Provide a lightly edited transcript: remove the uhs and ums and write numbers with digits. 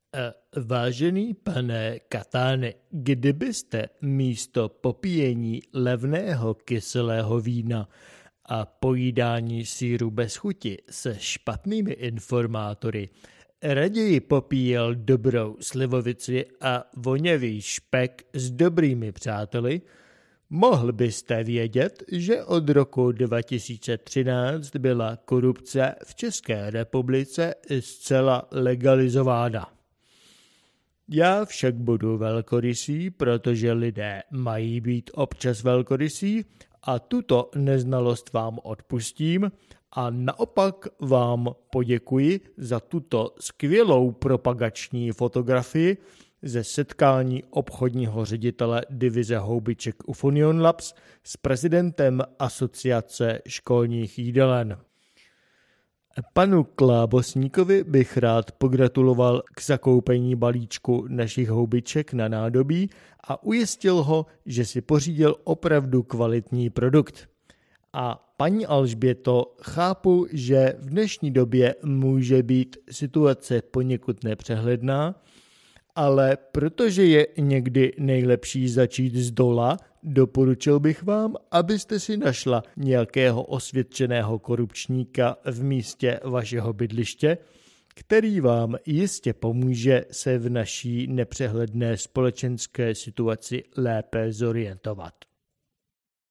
Vážený pane Katáne, kdybyste místo popíjení levného kyselého vína a pojídání sýru bez chuti se špatnými informátory raději popíjel dobrou slivovici a voněvý špek s dobrými přáteli, mohl byste vědět, že od roku 2013 byla korupce v České republice zcela legalizována. Já však budu velkorysý, protože lidé mají být občas velkorysí a tuto neznalost vám odpustím a naopak vám poděkuji za tuto skvělou propagační fotografii ze setkání obchodního ředitele divize houbiček u Funion Labs s prezidentem Asociace školních jídelen. Panu Klábosníkovi bych rád pogratuloval k zakoupení balíčku našich houbiček na nádobí a ujistil ho, že si pořídil opravdu kvalitní produkt. A paní Alžběto, chápu, že v dnešní době může být situace poněkud nepřehledná, ale protože je někdy nejlepší začít z dola, doporučil bych vám, abyste si našla nějakého osvědčeného korupčníka v místě vašeho bydliště, který vám jistě pomůže se v naší nepřehledné společenské situaci lépe zorientovat.